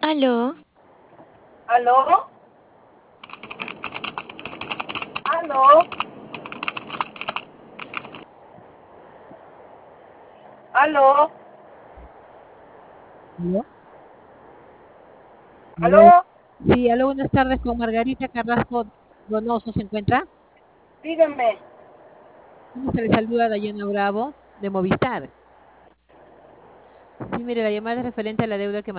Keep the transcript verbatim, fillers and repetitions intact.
¿Aló? ¿Aló? ¿Aló? ¿Aló? ¿Aló? ¿Aló? ¿Aló? Sí, aló, buenas tardes, con Margarita Carrasco Donoso, ¿se encuentra? Dígame. ¿Cómo se le saluda Dayana Bravo, de Movistar? Sí, mire, la llamada es referente a la deuda que